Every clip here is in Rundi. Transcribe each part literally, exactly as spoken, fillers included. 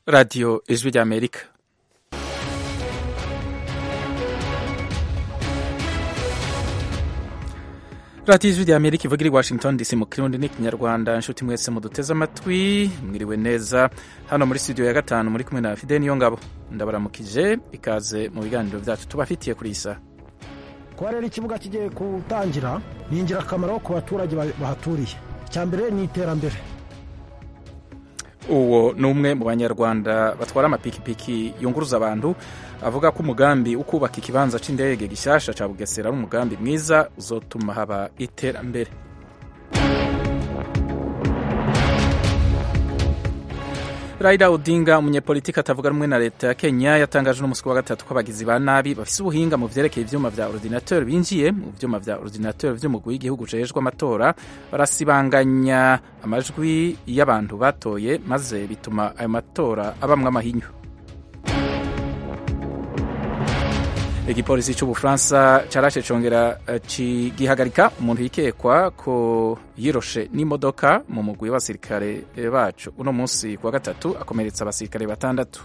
Radio Ijwi ry'Amerika. Radio Ijwi ry'Amerika ivugira i Washington D C mu Kirundi n'ikinyarwanda. Nshuti mwese muduteze amatwi, mwiriwe neza. Hano muri studio ya gatanu muri kumwe na Fide Niyongabo. Ndabaramukije, ikaze mu biganiro byacu tubafitiye kuri isa. Kwa rero ikibuga kigiye gutangira ni ingirakamaro ku baturage bahaturiye. Cyambere ni iterambere. Uwo ni umwe mu banyarwanda batwara amapikipiki yunguruza abantu avuga ko umugambi wo kubaka ikibanza c'indege gishasha ca Bugesera ari umugambi mwiza uzotuma haba iterambere. Raila Odinga, umunyepolitiki atavuga rumwe na leta ya Kenya, yatangaje n'umusi wa gatatu ko abagizi ba nabi bafise ubuhinga mu vyerekeye ivyuma vya ordinateur binjiye mu vyuma vya ordinateur vy'umugwi w'igihugu ujejwe amatora, barasibanganya amajwi y'abantu batoye maze bituma ayo matora abamwe amahinyu. Igipolisi c'Ubufaransa carashe congera gihagarika umuntu yikekwa ko yiroshe n'imodoka mu mugwi w'abasirikare bacu uno munsi kwa gatatu, akomeretsa abasirikare batandatu.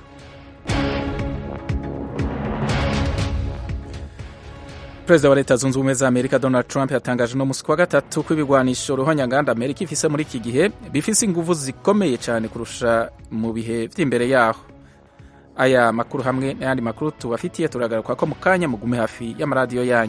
Perezida wa Leta Zunze Ubumwe za Amerika Donald Trump yatangaje no munsi kwa gatatu ko ibigwanisho ruhonyanganda Amerika ifise muri iki gihe bifise inguvu zikomeye cyane kurusha mu bihe vy'imbere yaho. Aya makuru hamwe n'ayandi makuru tubafitiye turagaruka ko mu kanya, mugume hafi y'amaradiyo yanyu.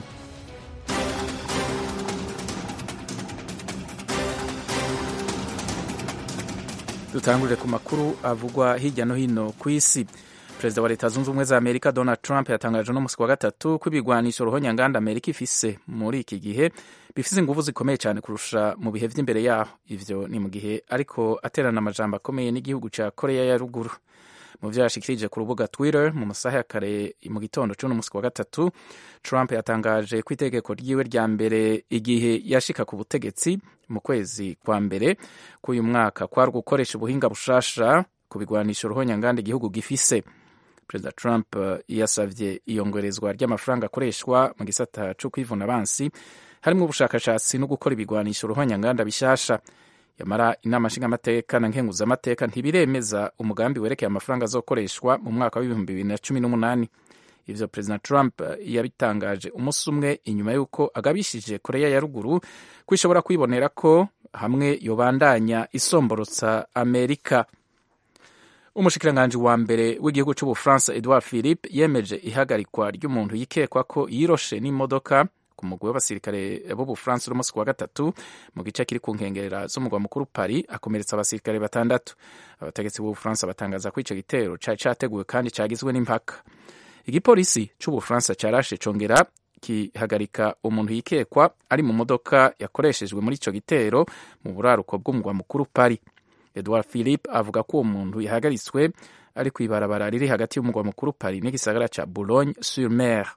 Dutangurire ku makuru avugwa hirya no hino ku isi. Perezida wa Leta Zunze Ubumwe za Amerika Donald Trump yatangaje no munsi wa gatatu ko ibigwanisho ruhonyanganda Amerika ifise muri iki gihe bifise inguvu zikomeye cyane kurusha mu bihe vy'imbere yaho. Ivyo ni mu gihe ariko aterana amajambo akomeye n'igihugu ca Korea ya ruguru. Mu vyo yashikirije ku rubuga Twitter mu masaha ya kare mu gitondo c'uno munsi wa gatatu, Trump yatangaje ko itegeko ryiwe rya mbere igihe yashika ku butegetsi mu kwezi kwa mbere k'uyu mwaka kwari gukoresha ubuhinga bushasha ku bigwanisho ruhonyanganda igihugu gifise. Perezida Trump yasavye iyongerezwa ry'amafaranga akoreshwa mu gisata co kwivuna abansi, harimwo ubushakashatsi no gukora ibigwanisho ruhonyanganda bishasha. Yamara inama nshingamateka na nkenguzamateka ntibiremeza umugambi werekeye amafaranga azokoreshwa mu mwaka w'ibihumbi bibiri na cumi n'umunani. Ivyo Perezida Trump yabitangaje umunsi umwe inyuma y'uko agabishije Korea ya ruguru ko ishobora kwibonera ko hamwe yobandanya isomborotsa Amerika. Umushikiranganji wa mbere w'igihugu c'Ubufaransa Edouard Philippe yemeje ihagarikwa ry'umuntu yikekwa ko yiroshe n'imodoka ku mugwi w'abasirikare b'Ubufaransa uno munsi wa gatatu mu gice kiri ku nkengera z'umugwa mukuru Paris, akomeretsa abasirikare batandatu. Abategetsi b'Ubufaransa batangaza ko ico gitero cari categuwe kandi cagizwe n'impaka. Igipolisi c'Ubufaransa carashe congera kihagarika umuntu yikekwa ari mu modoka yakoreshejwe muri ico gitero mu buraruko bw'umugwa mukuru Paris. Edouard Philippe avuga ko uwo muntu yahagaritswe ari kw'ibarabara riri hagati y'umugwa mukuru Paris n'igisagara ca Boulogne-sur-Mer.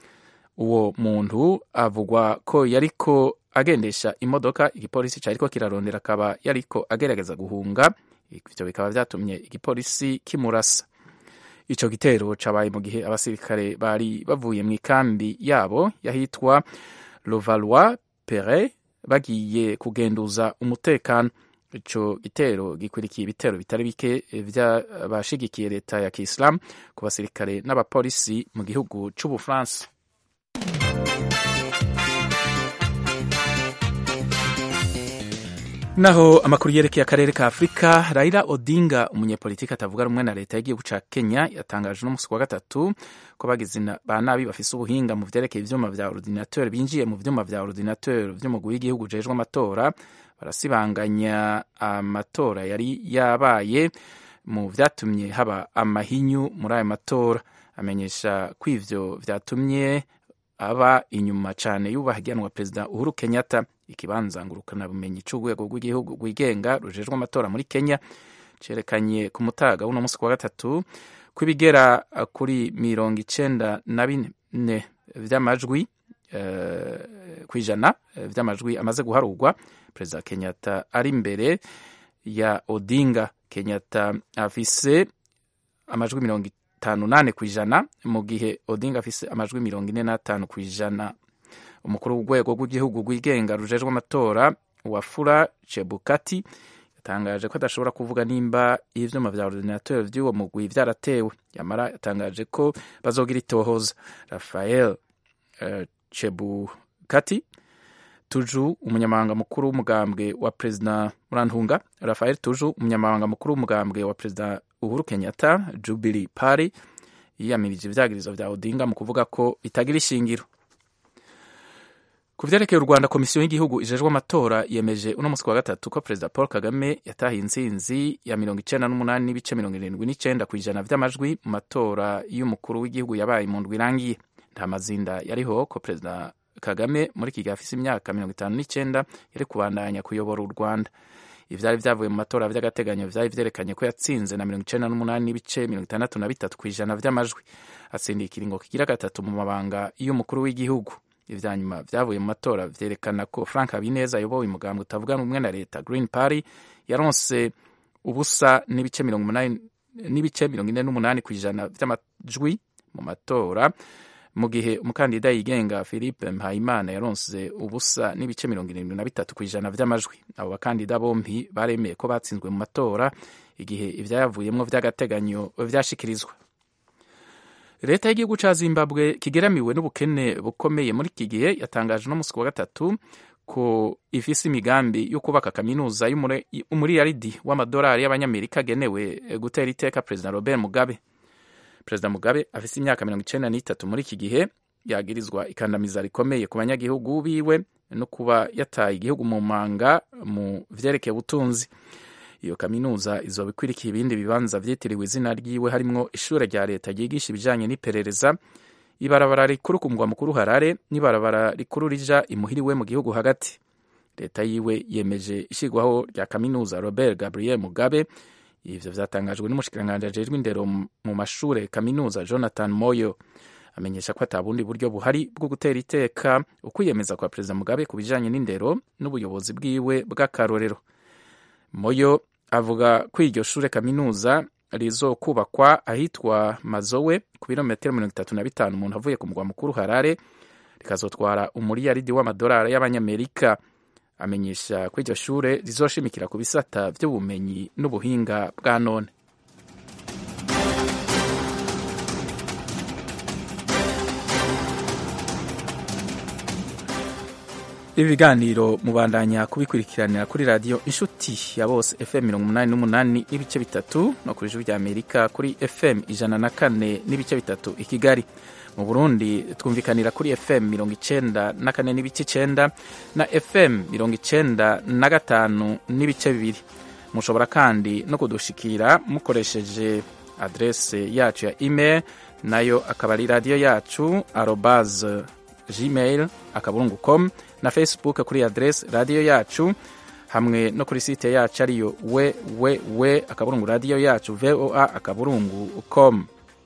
Uwo muntu avugwa ko yariko agendesha imodoka igipolisi cariko kirarondera, akaba yariko agerageza guhunga. Ivyo bikaba vyatumye igipolisi kimurasa. Ico gitero cabaye mu gihe abasirikare bari bavuye mu ikambi yabo yahitwa Levallois-Perret bagiye kugenduza umutekano. Ico gitero gikwirikiye ibitero bitari bike vy'abashigikiye leta ya Kiislamu ku basirikare n'abapolisi mu gihugu c'Ubufaransa. Naho amakuru yerekeye akarere ka Afrika, Raila Odinga, umunyepolitiki atavuga rumwe na leta y'igihugu ca Kenya, yatangaje no munsi wa gatatu ko abagizi ba nabi bafise ubuhinga mu vyerekeye ivyuma vya ordinateur binjiye mu vyuma vya ordinateur vy'umugwi w'igihugu ujejwe amatora, barasibanganya amatora yari yabaye mu vyatumye haba amahinyu muri ayo matora. Amenyesha ko ivyo vyatumye aba inyuma cane y'ubahiganwa Perezida Uhuru Kenyatta. Ikibanza ngurukana bumenyi c'urwego rw'igihugu rwigenga rujejwe amatora muri Kenya cerekanye ku mutaga w'uno munsi wa gatatu ko ibigera kuri mirongo icenda na bine vy'amajwi uh, kw'ijana vy'amajwi amaze guharurwa. Perezida Kenyatta ari imbere ya Odinga. Kenyatta afise amajwi mirongo itanu nane kw'ijana mu gihe Odinga afise amajwi mirongo ine n'atanu kw'ijana. Umukuru w'urwego rw'igihugu rwigenga rujejwe amatora Wafula Chebukati yatangaje ko adashobora kuvuga nimba ivyuma vya ordinateur vy'uwo mugwi vyaratewe. Yamara yatangaje ko bazogira itohoza. Rafael uh, Chebukati Tuju, umunyamabanga mukuru w'umugambwe wa President Murantunga, Rafael Tuju, umunyamabanga mukuru w'umugambwe wa President Uhuru Kenyatta, Jubilee Party, yiyamirije ivyagirizo vya Odinga mu kuvuga ko bitagira ishingiro. Ku vyerekeye u Rwanda, komisiyo y'igihugu ijejwe amatora yemeje uno musi wa gatatu ko Perezida Paul Kagame yatahiye intsinzi ya mirongo icenda n'umunani n'ibice mirongo irindwi n'icenda kw'ijana vy'amajwi mu matora y'umukuru w'igihugu yabaye mu ndwi irangiye. Nta mazinda yariho ko Perezida Kagame muri iki gihe afise imyaka mirongo itanu n'icenda yari kubandanya kuyobora u Rwanda. Ivyari vyavuye mu matora vy'agateganyo vyari vyerekanye ko yatsinze na mirongo icenda n'umunani n'ibice mirongo itandatu na bitatu kw'ijana vy'amajwi, atsindiye ikiringo kigira gatatu mu mabanga y'umukuru w'igihugu. Ivya nyuma vyavuye mu matora vyerekana ko Frank Habineza ayoboye umugambwe utavuga rumwe na leta Green Party yaronse ubusa n'ibice mirongo umunani n'ibice mirongo ine n'umunani kw'ijana vy'amajwi mu matora, mu gihe umukandida yigenga Philippe Mpayimana yaronse ubusa n'ibice mirongo irindwi na bitatu kw'ijana vy'amajwi. Abo bakandida bompi baremeye ko batsinzwe mu matora igihe ivyayavuyemwo vy'agateganyo vyashikirizwa. Leta y'igihugu ca Zimbabwe kigeramiwe n'ubukene bukomeye muri iki gihe yatangaje no musi wa gatatu ko ifise imigambi yo kubaka kaminuza y'umuriyaridi w'amadolari y'abanyamerika agenewe gutera iteka President Robert Mugabe. President Mugabe afise imyaka mirongo icenda n'itatu muri iki gihe, yagirizwa ikandamiza rikomeye ku banyagihugu biwe no kuba yataye igihugu mu manga mu vyerekeye ubutunzi. Iyo kaminuza izoba ikwirikiye ibindi bibanza vyitiriwe izina ryiwe, harimwo ishure rya leta ryigisha ibijanye n'iperereza, ibarabara rikuru ku mugwa mukuru Harare n'ibarabara rikuru rija imuhiriwe mu gihugu hagati. Leta yiwe yemeje ishigwaho rya kaminuza Robert Gabriel Mugabe. Ivyo vyatangajwe n'umushikiranganje ajejwe indero mu mashure kaminuza Jonathan Moyo. Amenyesha ko atabundi buryo buhari bwo gutera iteka ukwiyemeza kwa Perezida Mugabe ku bijanye n'indero n'ubuyobozi bwiwe bw'akarorero. Moyo avuga ko iryo shure kaminuza rizokubakwa ahitwa Mazowe ku birometero mirongo itatu na bitanu umuntu avuye ku mugwa mukuru Harare, rikazotwara umuriyaridi w'amadolari y'abanyamerika. Amenyesha ko iryo shure rizoshimikira ku bisata vy'ubumenyi n'ubuhinga bwa none. Ibi biganiro mubandanya kubikurikiranira kuri radio Inshuti ya Bose F M mirongo umunani n'umunani n'ibice bitatu no kuri Ijwi ry'Amerika kuri F M ijana na kane n'ibice bitatu i Kigali. Mu Burundi twumvikanira kuri F M mirongo icenda na kane n'ibice icenda na F M mirongo icenda na gatanu n'ibice bibiri. Mushobora kandi no kudushikira mukoresheje adresse yacu ya email, nayo akaba ari radio yacu arobase gmail akaburungu com, na Facebook kuri adresse radio yacu, hamwe no kuri site yacu ariyo www akaburungu radio yacu voa akaburungu com.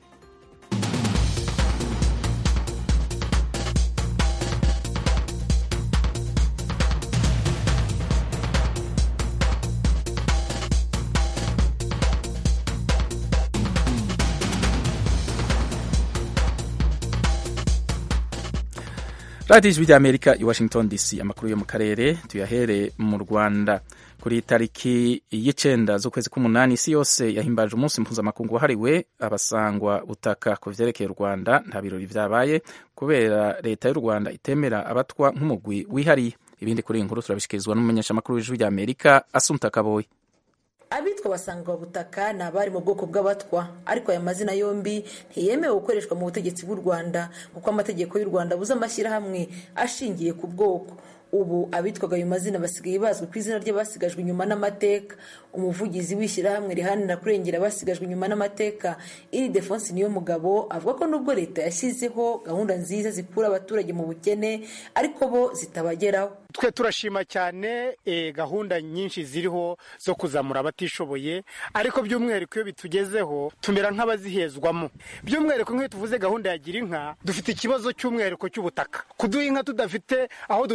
Radio Ijwi ry'Amerika i Washington D C. Amakuru yo mu karere tuyahere mu Rwanda. Kuri tariki y'icenda z'ukwezi k'umunani isi yose yahimbaje umunsi mpuzamakungu wahariwe abasangwa butaka. Ku vyerekeye u Rwanda nta birori vyabaye kubera leta y'u Rwanda itemera abatwa nk'umugwi wihariye. Ibindi kuri iyi nkuru turabishikirizwa n'umumenyeshamakuru w'Ijwi ry'Amerika Asumta Kaboyi. Abitwa basangwa butaka ni abari mu bwoko bw'abatwa, ariko aya mazina yombi ntiyemewe gukoreshwa mu butegetsi bw'u Rwanda kuko amategeko y'u Rwanda abuza amashyirahamwe ashingiye ku bwoko. Ubu abitwaga ayo mazina basigaye bazwi ku izina ry'abasigajwe inyuma n'amateka. Umuvugizi w'ishyirahamwe riharanira kurengera abasigajwe inyuma n'amateka Ildefonse Niyomugabo avuga ko nubwo leta yashyizeho gahunda nziza zikura abaturage mu bukene, ariko bo zitabageraho. Twe turashima cyane e, gahunda nyinshi ziriho zo kuzamura abatishoboye, ariko by'umwihariko iyo bitugezeho tumera nk'abazihezwamo. By'umwihariko nk'iyo tuvuze gahunda ya Gira Inka, dufite ikibazo cy'umwihariko cy'ubutaka. Kuduha inka tudafite aho dutera ubwa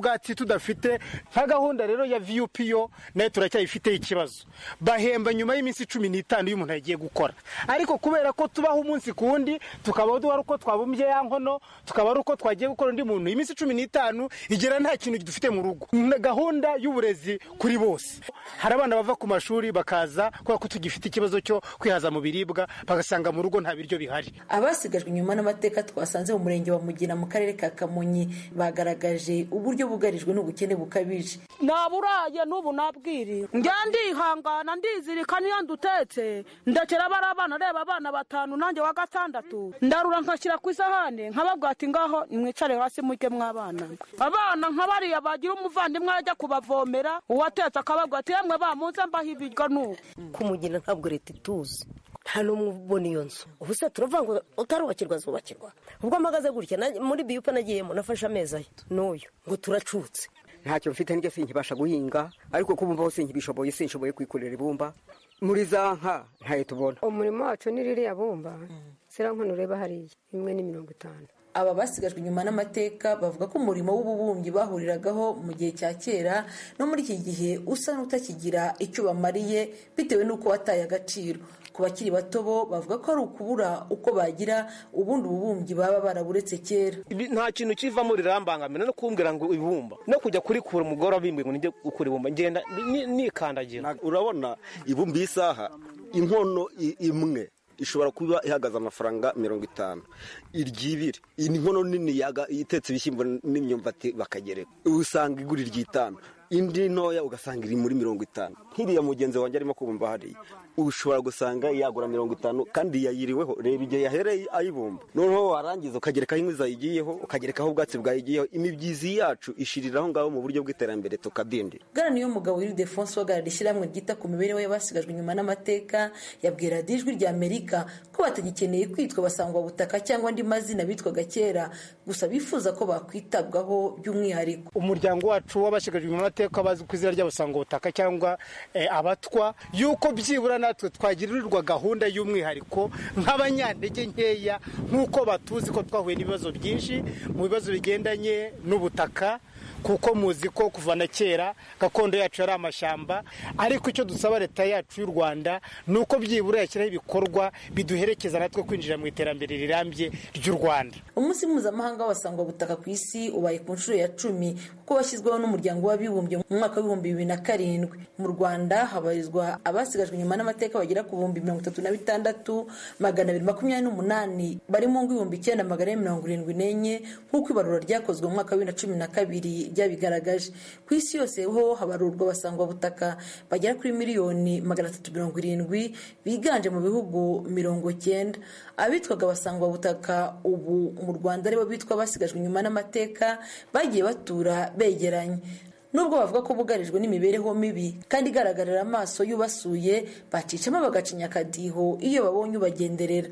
ubwatsi tudafite nka gahunda rero ya V U P yo nayo turacyayifite ikibazo. Bahemba nyuma y'iminsi cumi n'itanu y'umuntu yagiye gukora, ariko kubera ko tubaho umunsi kundi tukabaho duhari uko twabumbye ya nkono, tukaba ari uko twagiye gukora undi muntu, iminsi cumi n'itanu igera nta kintu dufite mu rugo. Gahunda y'uburezi kuri bose, hari abana bava ku mashuri bakaza kubera ko tugifite ikibazo cyo kwihaza mu biribwa, bagasanga mu rugo nta biryo bihari. Abasigajwe inyuma n'amateka twasanze mu murenge wa Mugina mu karere ka Kamonyi bagaragaje uburyo bugarijwe n'ubukene bukabije. Naburaye n'ubu nabwiri njya ndihangana ndizirika niyo ndutetse ndakera bara abana reba abana batanu nanjye wa gatandatu ndarura nkashyira ku isahane nkababwira ati ngaho nimwicare hasi mujye mwabana. Abana nk'abariya bagira umuvandimwe ajya kubavomera uwatetse akababwira ati yemwe bamuze mbaho ibiryo n'ubu. Kumugina ntabwo leta ituzi, nta n'umwe ubona iyo nzu. Ubu se turavuga ngo utarubakirwa zubakirwa. Ubwo amagaze gutya muri B U P nagiyemo nafashe amezi ayo n'uyu ngo turacutse. Ntacyo mfite n'icyo sinkibasha guhinga, ariko kubumbaho sinkibishoboye, sinshoboye kwikorera ibumba muri za nka ntayo tubona. Umurimo wacu ni ririya bumba sira nkono ureba hariya imwe ni mirongo itanu. Aba basigajwe inyuma n'amateka bavuga ko umurimo w'ububumbyi bahuriragaho mu gihe cya kera no muri iki gihe usa n'utakigira icyo bamariye bitewe n'uko wataye agaciro. Ku bakiri bato bo bavuga ko ari ukubura uko bagira ubundi ububumbyi baba baraburetse kera. Nta kintu kivamo rirambangamira no kumbwira ngo ibumba no kujya kurikura umugore abimbwe ngo nijye gukura ibumba ngenda nikandagira. Urabona ibumbi isaha inkono imwe ishobora kuba ihagaze amafaranga mirongo itanu, iryibiri inkono nini yaga itetse ibishyimbo n'imyumbati bakagereka usanga igura iry'itanu, indi ntoya ugasanga iri muri mirongo itanu. Nkiriya mugenzi wanjye arimo kubumba hariya ushobora gusanga yagura mirongo itanu kandi yayiriweho. Reba igihe yahereye ayibumba, noneho warangiza ukagerekaho inkwi zayigiyeho, ukagerekaho ubwatsi bwayigiyeho, imibyizi yacu ishiriraho ngaho mu buryo bw'iterambere tukadindira. Bwana niyo mugabo Ildefonse wagaragaje ishyirahamwe ryita ku mibereho y'abasigajwe inyuma n'amateka yabwira Ijwi rya Amerika ko batagikeneye kwitwa basangwa butaka cyangwa andi mazina bitwaga kera, gusa bifuza ko bakwitabwaho by'umwihariko. Umuryango wacu w'abasigajwe inyuma n'amateka bazi ku izina ry'abasangwa butaka cyangwa e, abatwa, yuko byibura natwe twagirirwa gahunda y'umwihariko nk'abanyantege nkeya, nk'uko batuzi ko twahuye n'ibibazo byinshi mu bibazo bigendanye n'ubutaka, kuko muzi ko kuva na kera gakondo yacu yari amashyamba. Ariko icyo dusaba leta yacu y'u Rwanda ni uko byibura yashyiraho ibikorwa biduherekeza natwe kwinjira mu iterambere rirambye ry'u Rwanda. Umunsi mpuzamahanga w'abasangwa butaka ku isi ubaye ku nshuro ya cumi kuko washyizweho n'umuryango w'abibumbye mu mwaka w'ibihumbi bibiri na karindwi. Mu Rwanda habarizwa abasigajwe inyuma n'amateka bagera ku bihumbi mirongo itatu na bitandatu magana abiri makumyabiri n'umunani bari mu ngo ibihumbi icyenda magana ane mirongo irindwi n'enye nk'uko ibarura ryakozwe mu mwaka wa bibiri na cumi na kabiri byabigaragaje. Ku isi yose ho habarurwa abasangwa butaka bagera kuri miliyoni magana atatu mirongo irindwi biganje mu bihugu mirongo cyenda. Abitwaga abasangwa butaka ubu mu Rwanda aribo bitwa basigajwe inyuma n'amateka bagiye batura begeranye. Nubwo bavuga ko bugarijwe n'imibereho mibi kandi igaragarira amaso y'ubasuye, bacicamo bagacinya akadiho iyo babonye ubagenderera.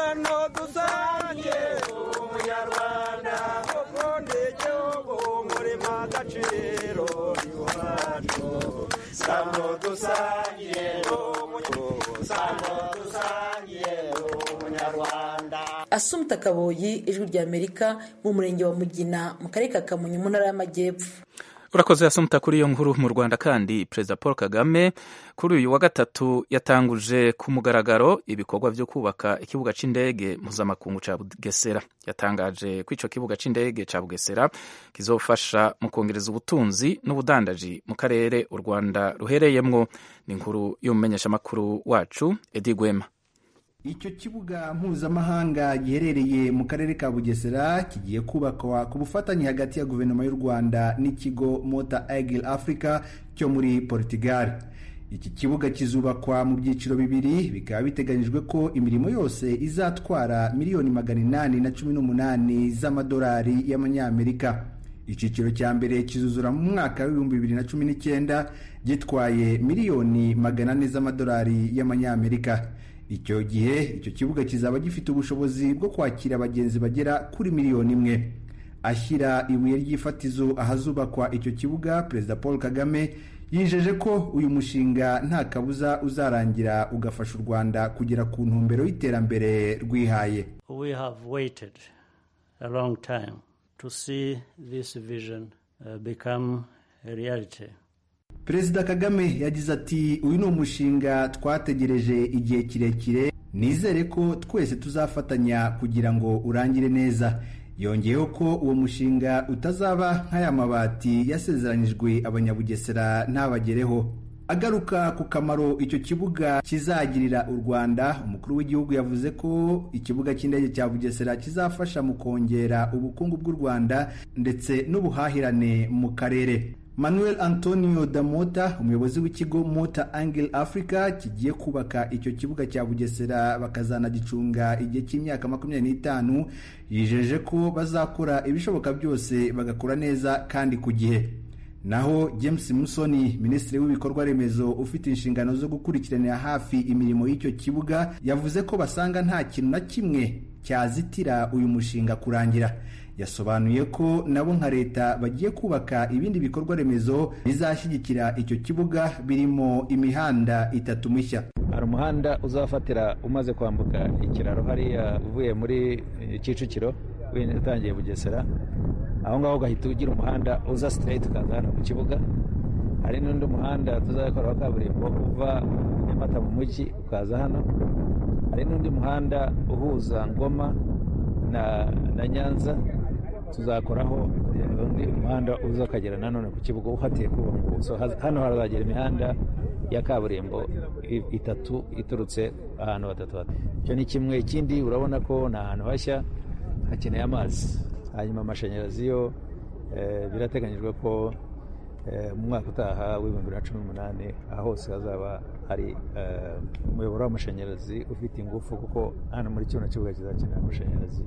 Assumpta Kaboyi, Ijwi rya Amerika, mu murenge wa Mugina mu karere ka Kamonyi mu ntara y'Amajyepfo. Urakoze Assumpta kuri iyo nkuru. Mu Rwanda kandi Perezida Paul Kagame kuri uyu wa gatatu yatanguje ku mugaragaro ibikorwa byo kubaka ikibuga c'indege mpuzamakungu ca Bugesera. Yatangaje ko ico kibuga c'indege ca Bugesera kizofasha mu kongereza ubutunzi n'ubudandaji mu karere u Rwanda ruhereyemwo. Ni inkuru y'umumenyeshamakuru wacu Edi Gwema. Icyo kibuga mpuzamahanga giherereye mu karere ka Bugesera kigiye kubakwa ku bufatanye hagati ya guverinoma y'u Rwanda n'ikigo Mota Eagle Africa cyo muri Portugal. Iki kibuga kizubakwa mu byiciro bibiri, bikaba biteganyijwe ko imirimo yose izatwara miliyoni magana inani na cumi n'umunani z'amadolari y'amanyamerika. Icyiciro cya mbere kizuzura mu mwaka w'ibihumbi bibiri na cumi n'icyenda gitwaye miliyoni magana ane z'amadolari y'amanyamerika. Icyo gihe icyo kibuga kizaba gifite ubushobozi bwo kwakira abagenzi bagera kuri miliyoni imwe. Ashyira ibuye ry'ifatizo ahazubakwa icyo kibuga, Perezida Paul Kagame yijeje ko uyu mushinga nta kabuza uzarangira ugafasha u Rwanda kugera ku ntumbero y'iterambere rwihaye. We have waited a long time to see this vision uh, become a reality. Perezida Kagame yagize ati uyu ni umushinga twategereje igihe kirekire, nizere ko twese tuzafatanya kugira ngo urangire neza. Yongeyeho ko uwo mushinga utazaba nk'aya mabati yasezeranyijwe abanyabugesera ntabagereho. Agaruka ku kamaro icyo kibuga kizagirira u Rwanda, umukuru w'igihugu yavuze ko ikibuga cy'indege cya Bugesera kizafasha mu kongera ubukungu bw'u Rwanda ndetse n'ubuhahirane mu karere. Manuel Antonio da Mota, umuyobozi w'ikigo Mota Angle Africa kigiye kubaka icyo kibuga cya Bugesera bakazanagicunga igihe cy'imyaka makumyabiri n'itanu, yijeje ko bazakora ibishoboka byose bagakora neza kandi ku gihe. Naho James Musoni, minisitiri w'ibikorwa remezo ufite inshingano zo gukurikiranira hafi imirimo y'icyo kibuga, yavuze ko basanga nta kintu na kimwe cyazitira uyu mushinga kurangira. Yasobanuye ko nabo nka leta bagiye kubaka ibindi bikorwa remezo bizashyigikira icyo kibuga, birimo imihanda itatu mishya. Hari umuhanda uzafatira umaze kwambuka ikiraro hariya uvuye muri Kicukiro utangiye Bugesera, aho ngaho ugahita ugira umuhanda uza straight ukaza hano ku kibuga. Hari n'undi muhanda tuzakora wa kaburimbo uva Nyamata mu mujyi ukaza hano. Hari n'undi muhanda uhuza Ngoma na, na Nyanza tuzakoraho undi umuhanda uza ukagera nanone ku kibuga uhatiye kuba ngo so hano harazagera imihanda ya kaburimbo itatu iturutse ahantu batatu. Icyo ni kimwe. Ikindi urabona ko na ahantu hashya hakeneye amazi, hanyuma amashanyarazi yo eh, birateganyijwe ko eh, mu mwaka utaha w'ibihumbi bibiri na cumi n'umunani aho hose hazaba hari umuyoboro uh, w'amashanyarazi ufite ingufu, kuko hano muri kino kibuga kizakenera amashanyarazi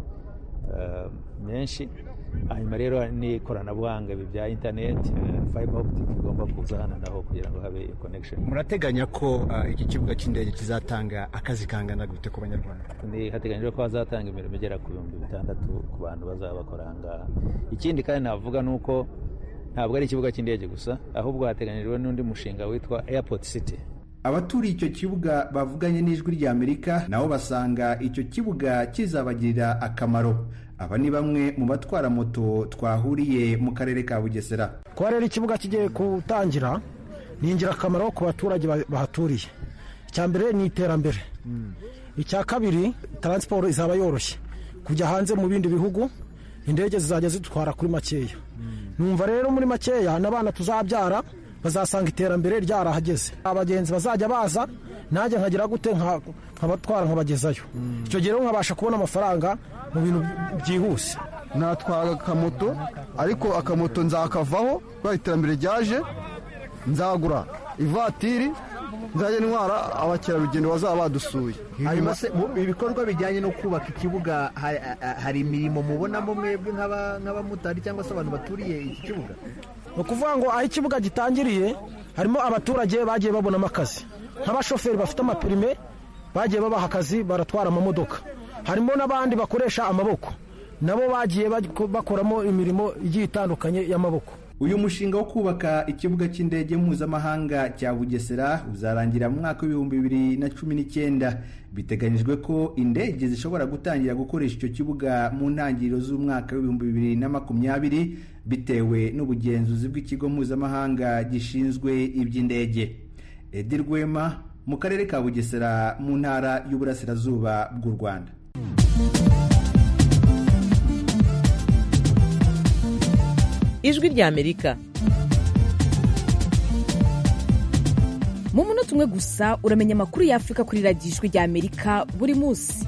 uh, menshi. Hanyuma rero ni ikoranabuhanga bya internet, uh, fiber optic igomba kuza hano naho kugira ngo habe connection. Murateganya ko uh, iki kibuga cy'indege kizatanga akazi kangana gute ku banyarwanda? Ni hateganyijwe ko hazatanga imirimo igera ku bihumbi bitandatu ku bantu bazaba bakora ngaha. Ikindi kandi navuga nuko ntabwo ari ikibuga cy'indege gusa, ahubwo hateganyijwe n'undi mushinga witwa Airport City. Abaturiye icyo kibuga bavuganye n'Ijwi ry'Amerika nabo basanga icyo kibuga kizabagirira akamaro. Aba ni bamwe mu batwara moto twahuriye mu karere ka Bugesera. Ko rero ikibuga kigiye gutangira ni ingirakamaro ku baturage bahaturiye. Icya mbere ni iterambere, icya kabiri transport izaba yoroshye kujya hanze mu bindi bihugu, indege zizajya zitwara kuri makeya. Numva rero muri makeya n'abana tuzabyara bazasanga iterambere ryarahageze, abagenzi bazajya baza nanjye nkagira gute nkabatwara nkabagezayo. Icyo gihe rero nkabasha kubona amafaranga mu bintu byihuse. Natwara akamoto, ariko akamoto nzakavaho kwa iterambere ryaje, nzagura ivatiri nzajya ntwara abakerarugendo bazaba badusuye. Hanyuma se ibikorwa bijyanye no kubaka ikibuga hari imirimo mubonamo mwebwe nk'abamotari cyangwa se abantu baturiye iki kibuga? Ni ukuvuga ngo aho ikibuga gitangiriye harimo abaturage bagiye babonamo akazi, nk'abashoferi bafite amapirime bagiye babaha akazi baratwara amamodoka. Harimo n'abandi bakoresha amaboko, nabo bagiye bakoramo imirimo igiye itandukanye y'amaboko. Uyu mushinga wo kubaka ikibuga cy'indege mpuzamahanga cya Bugesera uzarangira mu mwaka w'ibihumbi bibiri na cumi n'icyenda. Biteganyijwe ko indege zishobora gutangira gukoresha icyo kibuga mu ntangiriro z'umwaka w'ibihumbi bibiri na makumyabiri bitewe n'ubugenzuzi bw'ikigo mpuzamahanga gishinzwe iby'indege. Edi Rwema mu karere ka Bugesera mu ntara y'Uburasirazuba bw'u Rwanda. Ijwi ry'Amerika. Mu munota umwe gusa uramenya amakuru y'Afurika kuri radiyo Ijwi ry'Amerika buri munsi.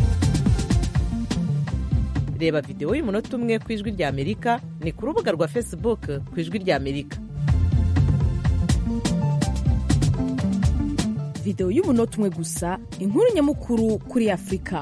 Reba videwo y'umunota umwe ku Ijwi ry'Amerika ni ku rubuga rwa Facebook ku Ijwi ry'Amerika. Videwo y'umunota umwe gusa, inkuru nyamukuru kuri Afurika.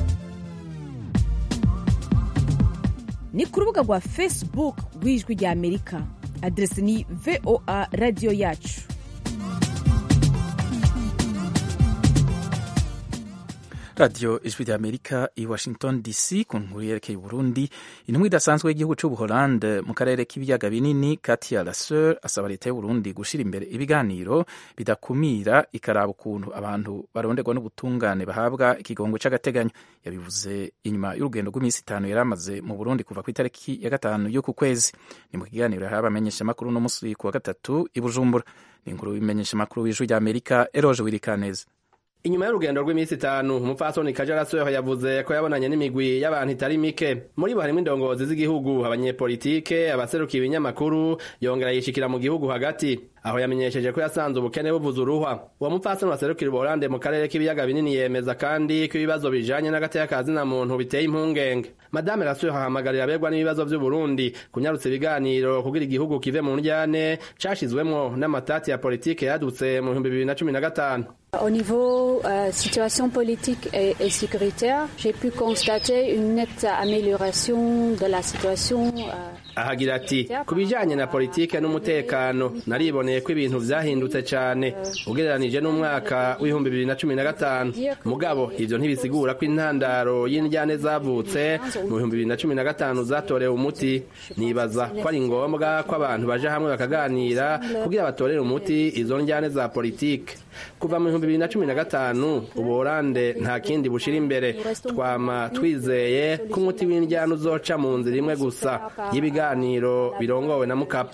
Ni ku rubuga rwa Facebook rw'Ijwi ry'Amerika. Adresi ni V O A Radio Yacu. radiyo ijwi rya amerika i washington dc ku nkuru yerekeye uburundi intumwa idasanzwe y'igihugu c'ubuholande mu karere k'ibiyaga binini katia laseur asaba leta y'uburundi gushira imbere ibiganiro bidakumira ikaraba ukuntu abantu baronderwa n'ubutungane bahabwa ikigongo c'agateganyo. Yabivuze inyuma y'urugendo rw'iminsi itanu yari amaze mu burundi kuva ku itariki ya gatanu y'uku kwezi. Ni mu kiganiro yahawe abamenyeshamakuru no musi ku wa gatatu i bujumbura. Ni inkuru y'imenyeshamakuru w'ijwi rya amerika eroje wirikaneza. Inyuma y'urugendo rw'iminsi itanu umupfasoni Kaja Laseur yavuze ko yabonanye n'imigwi y'abantu itari mike, muri bo harimo indongozi z'igihugu, abanyepolitike, abaserukiye ibinyamakuru, yongera yishikira mu gihugu hagati, aho yamenyesheje ko yasanze ubukene buvuza uruhwa. Uwo mupfasoni waserukira Ubuholande mu karere k'ibiyaga binini yemeza kandi ko ibibazo bijanye n'agateka ka zina muntu biteye impungenge. Madame Laseur ahamagarira abegwa n'ibibazo by'u Burundi kunyarutsa ibiganiro kugira igihugu kive mu njyane cashizwemwo n'amatati ya politike yadutse mu bihumbi bibiri na cumi na gatanu. Au niveau euh, situation politique et, et sécuritaire, j'ai pu constater une nette amélioration de la situation. Euh, ahagira ati ku bijanye na politike n'umutekano nariboneye ko ibintu vyahindutse cane ugereranije n'umwaka w'ibihumbi bibiri na cumi na gatanu. Mugabo ivyo ntibisigura ko intandaro y'indyane zavutse mu bihumbi bibiri na cumi na gatanu zatorewe umuti. Nibaza ko ari ngombwa ko abantu baja hamwe bakaganira kugira batorere umuti izo ndyane za politike. Kuva mu bihumbi bibiri na cumi na gatanu Ubuholande nta kindi bushira imbere, twama twizeye ko umuti w'indyane uzoca mu nzira imwe gusa y'ibiganiro birongowe na Mukapa.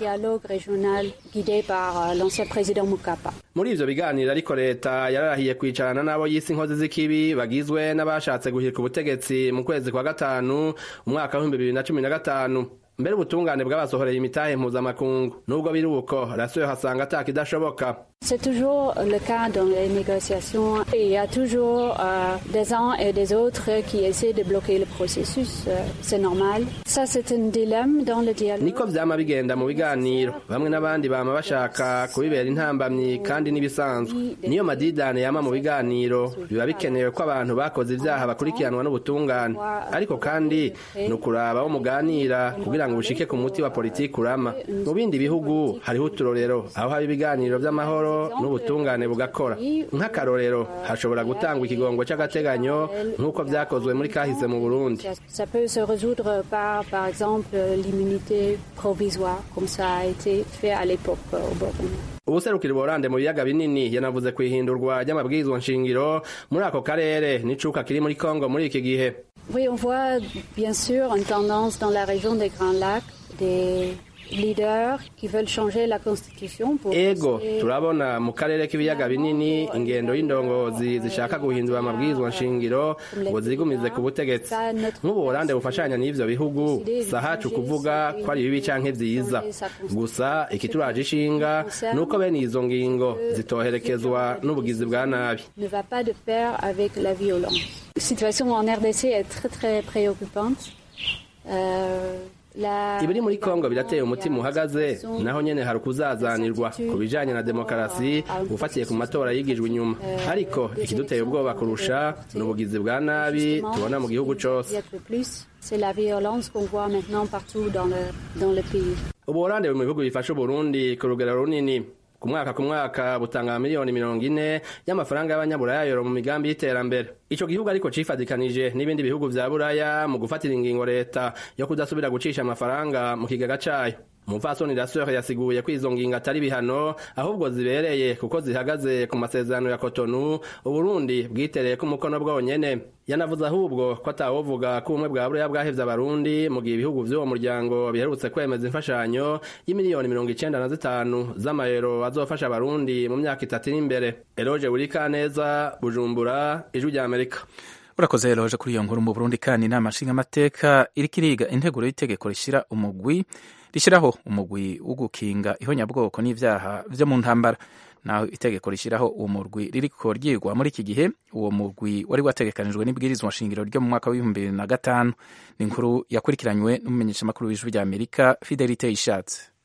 Muri ivyo biganiro ariko leta yararahiye kwicarana n'abo yise inkozi z'ikibi bagizwe n'abashatse guhirika ubutegetsi mu kwezi kwa gatanu umwaka w'ibihumbi bibiri na cumi na gatanu. Mbere ubutungane bw'abasohoreye imitahe mpuzamakungu nubwo biri uko Laseur hasanga atakidashoboka. C'est toujours le cas dans les négociations. Il y a toujours euh, des uns et des autres qui essaient de bloquer le processus. Euh, c'est normal. Ça, c'est un dilemme dans le dialogue. Niko vyama bigenda mu biganiro. Bamwe n'abandi bama bashaka kubibera intambamyi kandi nibisanzwe. Niyo madidane yama mu biganiro biba bikenewe ko abantu bakoze ivyaha bakurikiranwa n'ubutungane. Ariko kandi nukuraba wo muganira kugira ngo ushike ku muti wa politiki urama. Mu bindi bihugu hariho uturorero aho hari ibiganiro vy'amahoro n'ubutungane bugakora. Nk'akarorero hashobora gutangwa ikigongo c'agateganyo nk'uko vyakozwe muri kahise mu Burundi. Ça peut se résoudre par par exemple l'immunité provisoire comme ça a été fait à l'époque au Burundi. Ubuserukira Ubuholande mu biyaga binini yanavuze ku ihindurwa ry'amabwirizwa nshingiro muri ako karere n'icuka kiri muri Kongo muri iki gihe. Oui, on voit bien sûr une tendance dans la région des Grands Lacs des leaders qui veulent changer la constitution pour ego turabona mu karere k'ibiyaga binini ingendo y'indongozi zishaka guhindura amabwirizwa nshingiro ngo zigumize ku butegetsi. Nk'Ubuholande bufashanya n'ivyo bihugu sahacu kuvuga ko ari bibi canke vyiza, gusa ikituraje ishinga nuko bene izo ngingo zitoherekezwa n'ubugizi bwa nabi. Ne va pas de pair avec la violence. La situation en R D C est très très préoccupante. Euh, ibiri muri Kongo birateye umutima uhagaze, naho nyene hari kuzazanirwa ku bijanye na demokarasi ufatiye ku matora yigijwe inyuma. Ariko ikiduteye ubwoba kurusha n'ubugizi bwa nabi tubona mu gihugu cose. C'est la violence qu'on voit maintenant partout dans le dans le pays. Ubuholande mu bihugu bifasha Burundi ku rugero runini. Ku mwaka ku mwaka butanga miliyoni mirongo ine y'amafaranga y'abanyaburaya yoro mu migambi y'iterambere. Ico gihugu ariko cifadikanije n'ibindi bihugu vya Buraya mu gufatira ingingo leta yo kudasubira gucisha amafaranga mu kigaga cayo. Umupfasoni Laseur yasiguye ko izo ngingo atari bihano ahubwo zibereye kuko zihagaze ku masezerano ya Cotonou Uburundi bwitereye ku mukono bwonyene. Yanavuze ahubwo ko atawovuga ko ubumwe bwa Buraya bwahevye abarundi mu gihe ibihugu vy'uwo muryango biherutse kwemeza imfashanyo y'imiliyoni mirongo icenda na zitanu z'amayero azofasha abarundi mu myaka itatu iri imbere. Eroje Burikaneza, Bujumbura, Ijwi rya Amerika. Urakoze Eroje kuri iyo nkuru. Mu Burundi kandi inama nshingamateka iriko iriga integuro y'itegeko rishira umugwi rishiraho umugwi wo gukinga ihonyabwoko n'ivyaha vyo mu ntambara. Naho itegeko rishiraho uwo mugwi ririko ryigwa muri iki gihe, uwo mugwi wari wategekanijwe n'ibwirizwa nshingiro ryo mu mwaka w'ibihumbi bibiri na gatanu. Ni inkuru yakurikiranywe n'umumenyeshamakuru w'Ijwi rya Amerika Fidelite Ishatse.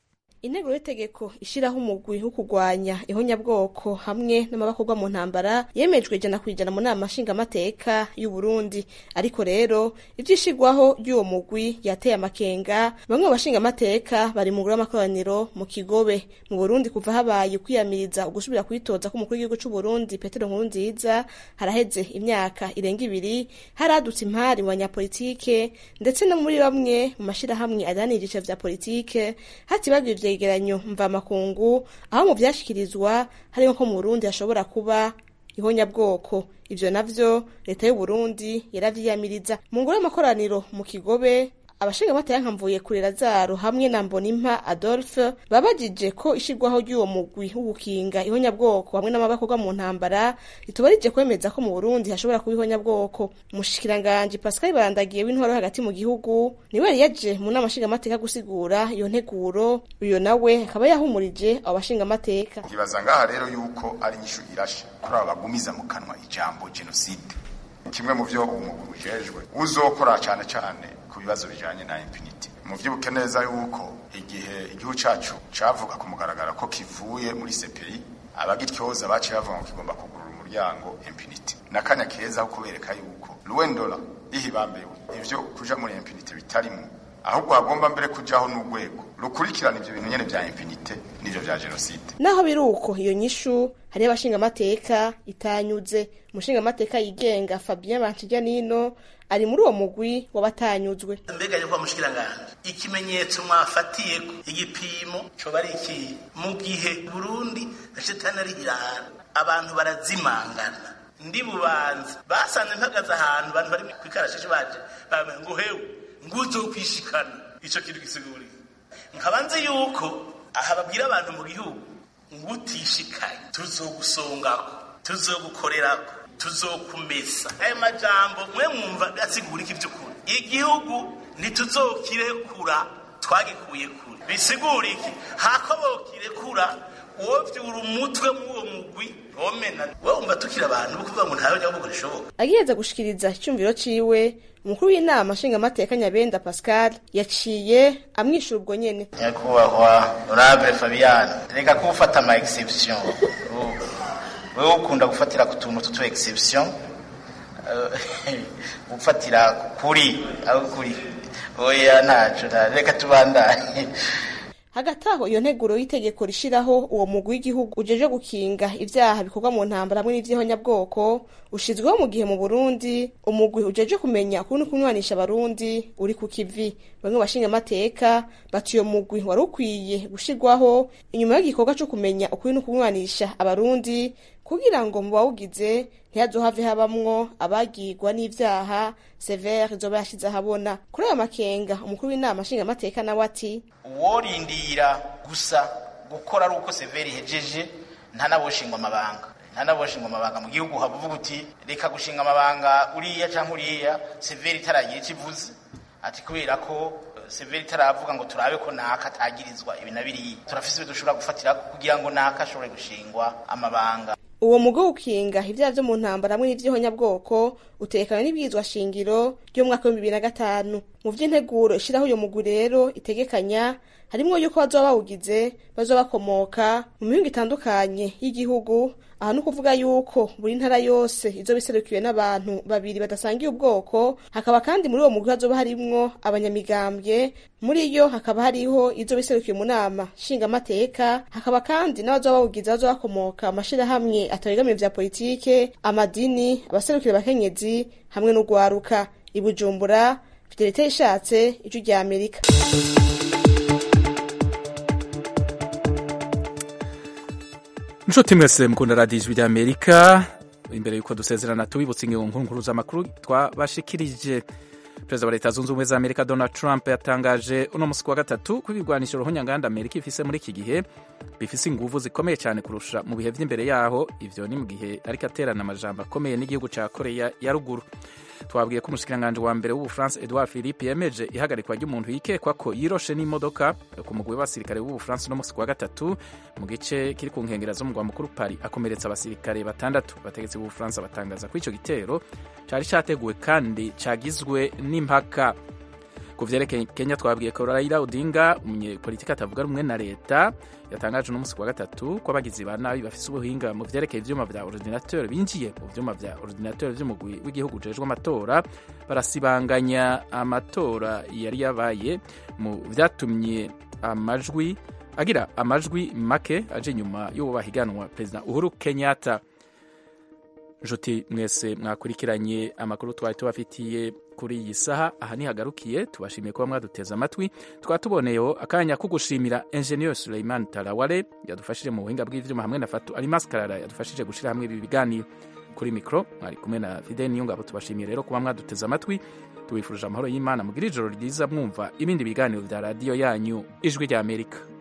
intego y'itegeko ishiraho umugwi wo kurwanya ihonyabwoko hamwe n'amabakorwa mu ntambara yemejwe ijana ku ijana mu nama nshingamateka y'u Burundi, ariko rero ivyishigwaho ry'uwo mugwi yateye amakenga. Bamwe mu bashingamateka bari mu ngoro mu Kigobe mu Burundi kuva habaye kwiyamiriza ugusubira kwitoza k'umukuru w'igihugu c'u Burundi Petero Nkurunziza haraheze imyaka irenga ibiri, haradutse impari mu banyapolitike ndetse no muri bamwe mu mashirahamwe adanira ibice vya politike, hatibagwa ivyegeranyo mvamakungu aho mu vyashikirizwa harimo ko mu Burundi hashobora kuba ihonyabwoko. Ivyo navyo leta y'u Burundi yaravyiyamiriza. Mu ngoro y'amakoraniro mu Kigobe, abashingamateka nka Mvuyekure Lazaro hamwe na Mbonimpa Adolphe babajije ko ishirwaho ry'uwo mugwi w'ugukinga ihonyabwoko hamwe n'amabakorwa mu ntambara ritubarije kwemeza ko mu Burundi hashobora kuba ihonyabwoko. Umushikiranganje Pascal Barandagiye w'intwaro hagati mu gihugu niwe yari yaje mu nama nshingamateka gusigura iyo nteguro. Uyo nawe akaba yahumurije abo bashingamateka. Kibaza ngaha rero yuko ari nyishu irashe kuri aba bagumiza mu kanwa ijambo genocide, kimwe mu vyo umugwi ujejwe uzokora cyane cyane ku bibazo bijanye na impunity. Muvyibuke neza yuko igihe igihugu cacu cavuga ku mugaragara ko kivuye muri C P I, abagityoza baciye bavuga ngo kigomba kugurura umuryango impunity, nakanya keza ko kubereka yuko Ruwendola ihibambewe ivyo kuja muri impunity bitarimo, ahubwo hagomba mbere kujaho n'urwego rukurikirana ivyo bintu nyene vya impunity n'ivyo vya genocide. Naho biruko iyo nyishu hari abashingamateka itanyuze. Umushingamateka yigenga Fabien Banshijyanino ari muri uwo mugwi wabatanyuzwe. Mbega yuko mushikiranganje ikimenyetso mwafatiye igipimo cyo bari iki mu gihe Burundi nashetana ari hirana abantu barazimangana ndi bubanza basanze mpagaza ahantu abantu bari kwikarashisha baje bamenye ngo hewe nguzo kwishikana ico kintu gisiguri nkabanze yuko aha babwira abantu mu gihugu ngutishikaye tuzogusongako tuzogukorerako tuzokumesa. Ayo majambo mwe mwumva asigura iki by'ukuri? Igihugu ntituzokirekura twagikuye kure. Bisigura iki? Hakobokirekura uwo vyura umutwe mu uwo mugwi omena we umva tukira abantu kuvuga ngo ntayo nyabo bishoboka. Agiheza gushikiriza icyumviro ciwe, umukuru w'inama nshingamateka Nyabenda Pascal yaciye amwishura ubwo nyene. Nyakubahwa Honorable Fabian, reka kufata ama exception. Wewe ukunda gufatira ku tuntu tutu exception, ufatira kuri aho kuri oya ntaco, reka tubandanye. Hagati aho iyo nteguro y'itegeko rishiraho uwo mugwi w'igihugu ujeje gukinga ivyaha bikorwa mu ntambara hamwe n'ivy'ihonyabwoko ushizweho mu gihe mu Burundi umugwi ujeje kumenya ukuntu kunywanisha abarundi uri ku kivi. Bamwe bashingamateka bati uyo mugwi wari ukwiye gushirwaho inyuma y'igikorwa cyo kumenya ukuntu kunywanisha abarundi kugira ngo mu bawugize ntihazohave habamwo abagirwa n'ivyaha severe zoba yashize ahabona. Kuri ayo makenga umukuru w'inama nshingamateka nawe ati uworindira gusa gukora ari uko severe ihejeje ntanaboshingwa amabanga ntanaboshingwa amabanga mu gihugu havuga uti reka gushinga amabanga uriya canke uriya severe itaragira ikivuze ati kubera ko severe itaravuga ngo turabe ko naka atagirizwa ibi na biri turafise dushobora gufatira kugira ngo naka ashobore gushingwa amabanga. Uwo mugo ukinga ivyaha vyo mu ntambara hamwe n'ivy'ihonyabwoko utekana n'ibwizwa shingiro ryo mu mwaka wa bibiri na gatanu. Mu vy'integuro ishiraho uyo mugwi rero itegekanya harimwo yuko bazoba bawugize bazoba bakomoka mu mihingo itandukanye y'igihugu. Aha no kuvuga yuko buri ntara yose izoba iserukiwe n'abantu babiri badasangiye ubwoko. Hakaba kandi muri uwo mugwi hazoba harimwo abanyamigambwe, muri yo hakaba hariho izoba iserukiwe mu nama nshingamateka. Hakaba kandi n'abazoba bawugize bazoba bakomoka amashirahamwe atabegamiye vya politike, amadini, abaserukira abakenyezi hamwe n'ugwaruka. I Bujumbura, Fidelite Ishatse, Ijwi rya Amerika. Nshuti mwese mukunda radio Ijwi rya Amerika, imbere yuko dusezerana tubibutse ingingo nkuru z'amakuru twabashikirije. Perezida wa Leta Zunze Ubumwe za Amerika Donald Trump yatangaje uno musi wa gatatu ko ibigwanisho ruhonyanganda Amerika ifise muri iki gihe bifise inguvu zikomeye cyane kurusha mu bihe vy'imbere yaho. Ivyo ni mu gihe ariko aterana amajambo akomeye n'igihugu ca Korea ya ruguru. Twabwiye ko umushikiranganje wa mbere w'Ubufaransa Edouard Philippe yemeje ihagarikwa ry'umuntu yikekwa ko yiroshe n'imodoka ku mugwi w'abasirikare b'Ubufaransa no musi wa gatatu mu gice kiri ku nkengera zo mu mugwa mukuru Paris, akomeretsa abasirikare batandatu. Abategetsi b'Ubufaransa batangaza ko ico gitero cari categuwe kandi cagizwe n'impaka. ku vyerekeye Kenya twabwiye ko Raila Odinga umunyepolitiki atavuga rumwe na leta yatangaje no musi wa gatatu ko abagizi ba nabi bafise ubuhinga mu vyerekeye ivyuma vya ordinateur binjiye mu vyuma vya ordinateur vy'umugwi w'igihugu ujejwe amatora barasibanganya amatora yari yabaye mu vyatumye amajwi agira amajwi make aje nyuma y'uwo bahiganwa Perezida Uhuru Kenyatta. Nshuti mwese mwakurikiranye amakuru twari tubafitiye kuri iyi saha, aha nihagarukiye. Tubashimiye kuba mwaduteze amatwi, tukaba tuboneyeho akanya ko gushimira Engineer Suleiman Tarawale yadufashije mu buhinga bw'ivyuma hamwe na Fatu Alimas Karara yadufashije gushira hamwe ibi biganiro. Kuri mikro mwari kumwe na Fidel Niyongabo. Tubashimiye rero kuba mwaduteze amatwi, tubifurije amahoro y'Imana, mugira ijoro ryiza mwumva ibindi biganiro vya radio yanyu Ijwi rya Amerika.